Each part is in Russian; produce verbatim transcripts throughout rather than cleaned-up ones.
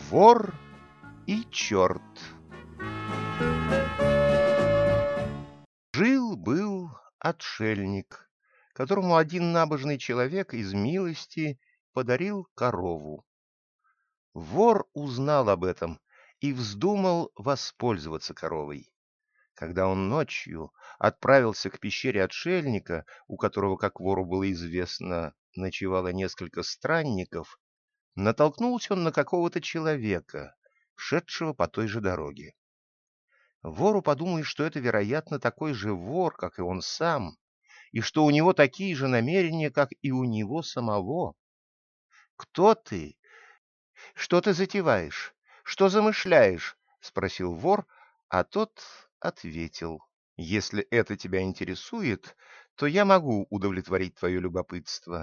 Вор и черт. Жил-был отшельник, которому один набожный человек из милости подарил корову. Вор узнал об этом и вздумал воспользоваться коровой. Когда он ночью отправился к пещере отшельника, у которого, как вору было известно, ночевало несколько странников, натолкнулся он на какого-то человека, шедшего по той же дороге. Вору подумалось, что это, вероятно, такой же вор, как и он сам, и что у него такие же намерения, как и у него самого. «Кто ты? Что ты затеваешь? Что замышляешь?» — спросил вор, а тот ответил: «Если это тебя интересует, то я могу удовлетворить твое любопытство.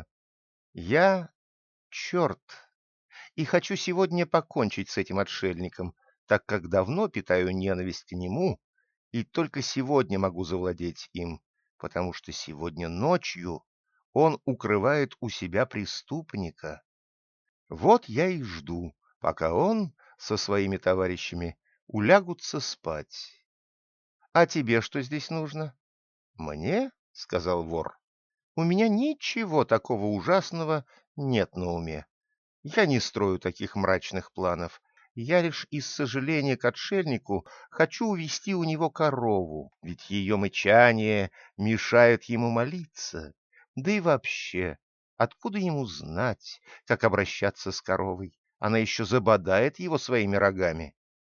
Я черт, и хочу сегодня покончить с этим отшельником, так как давно питаю ненависть к нему, и только сегодня могу завладеть им, потому что сегодня ночью он укрывает у себя преступника. Вот я и жду, пока он со своими товарищами улягутся спать. А тебе что здесь нужно?» «Мне, — сказал вор, — у меня ничего такого ужасного нет на уме. Я не строю таких мрачных планов. Я лишь из сожаления к отшельнику хочу увести у него корову, ведь ее мычание мешает ему молиться. Да и вообще, откуда ему знать, как обращаться с коровой? Она еще забодает его своими рогами».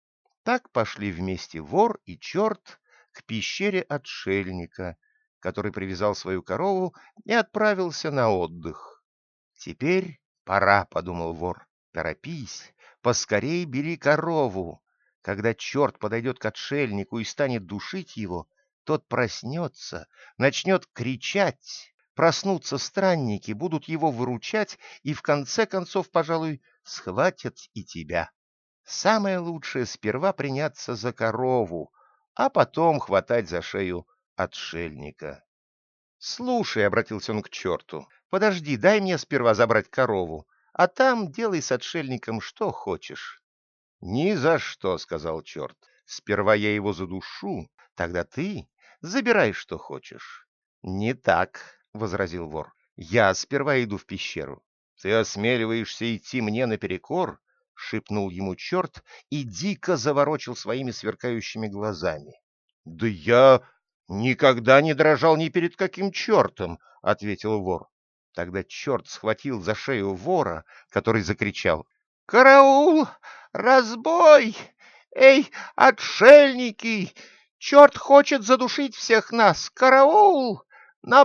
Так пошли вместе вор и черт к пещере отшельника, который привязал свою корову и отправился на отдых. «Теперь пора, — подумал вор, — торопись, поскорей бери корову. Когда черт подойдет к отшельнику и станет душить его, тот проснется, начнет кричать, проснутся странники, будут его выручать и в конце концов, пожалуй, схватят и тебя. Самое лучшее сперва приняться за корову, а потом хватать за шею отшельника». «Слушай, — обратился он к черту, — подожди, дай мне сперва забрать корову, а там делай с отшельником что хочешь». «Ни за что, — сказал черт, — сперва я его задушу, тогда ты забирай что хочешь». «Не так, — возразил вор, — я сперва иду в пещеру». «Ты осмеливаешься идти мне наперекор?» — шепнул ему черт и дико заворочил своими сверкающими глазами. «Да я никогда не дрожал ни перед каким чертом, — ответил вор. Тогда черт схватил за шею вора, который закричал: «Караул! Разбой! Эй, отшельники! Черт хочет задушить всех нас! Караул! На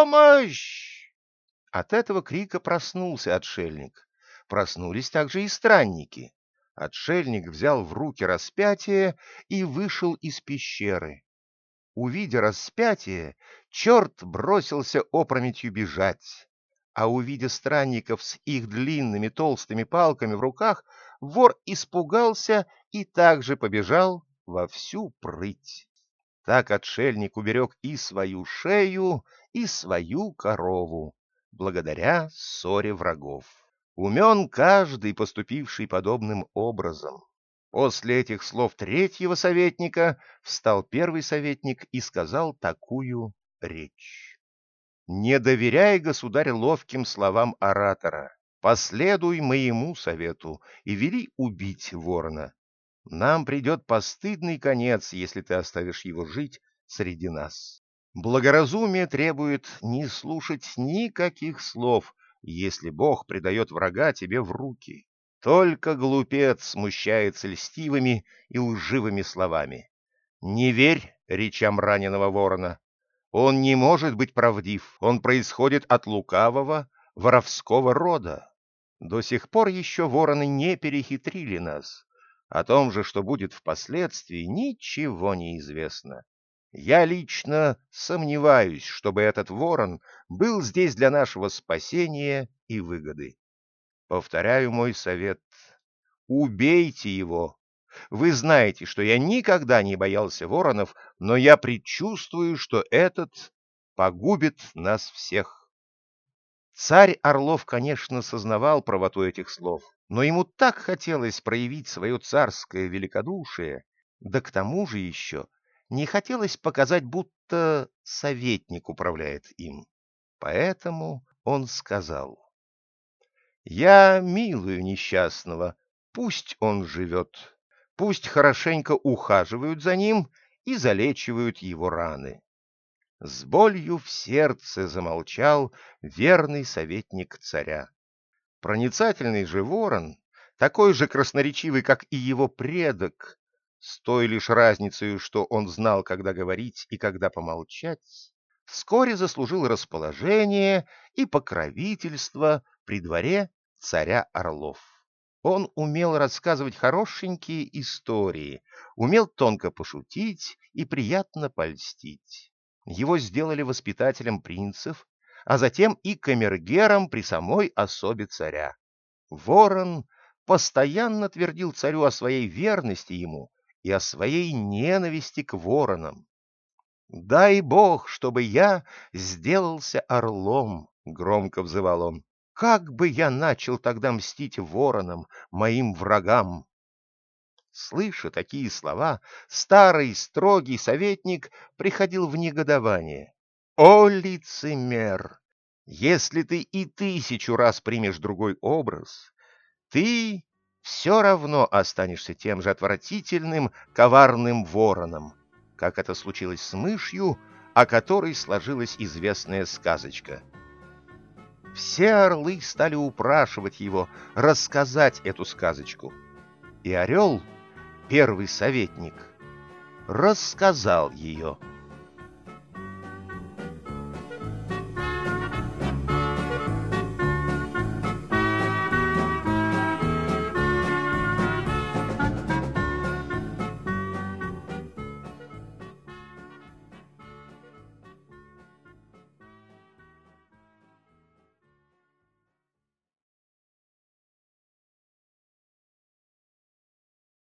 помощь!» От этого крика проснулся отшельник. Проснулись также и странники. Отшельник взял в руки распятие и вышел из пещеры. Увидя распятие, черт бросился опрометью бежать, а увидя странников с их длинными толстыми палками в руках, вор испугался и также побежал во всю прыть. Так отшельник уберег и свою шею, и свою корову, благодаря ссоре врагов. Умен каждый, поступивший подобным образом. После этих слов третьего советника встал первый советник и сказал такую речь: «Не доверяй, государь, ловким словам оратора. Последуй моему совету и вели убить ворона. Нам придет постыдный конец, если ты оставишь его жить среди нас. Благоразумие требует не слушать никаких слов, если Бог предает врага тебе в руки. Только глупец смущается льстивыми и лживыми словами. Не верь речам раненого ворона. Он не может быть правдив, он происходит от лукавого, воровского рода. До сих пор еще вороны не перехитрили нас. О том же, что будет впоследствии, ничего не известно. Я лично сомневаюсь, чтобы этот ворон был здесь для нашего спасения и выгоды. Повторяю мой совет: убейте его. Вы знаете, что я никогда не боялся воронов, но я предчувствую, что этот погубит нас всех». Царь Орлов, конечно, сознавал правоту этих слов, но ему так хотелось проявить свое царское великодушие, да к тому же еще не хотелось показать, будто советник управляет им. Поэтому он сказал: «Я милую несчастного, пусть он живет, пусть хорошенько ухаживают за ним и залечивают его раны». С болью в сердце замолчал верный советник царя. Проницательный же ворон, такой же красноречивый, как и его предок, с той лишь разницей, что он знал, когда говорить и когда помолчать, вскоре заслужил расположение и покровительство при дворе царя Орлов. Он умел рассказывать хорошенькие истории, умел тонко пошутить и приятно польстить. Его сделали воспитателем принцев, а затем и камергером при самой особе царя. Ворон постоянно твердил царю о своей верности ему и о своей ненависти к воронам. «Дай Бог, чтобы я сделался орлом!» — громко взывал он. «Как бы я начал тогда мстить воронам, моим врагам!» Слыша такие слова, старый строгий советник приходил в негодование. «О, лицемер! Если ты и тысячу раз примешь другой образ, ты все равно останешься тем же отвратительным, коварным вороном, как это случилось с мышью, о которой сложилась известная сказочка». Все орлы стали упрашивать его рассказать эту сказочку. И орел, первый советник, рассказал ее.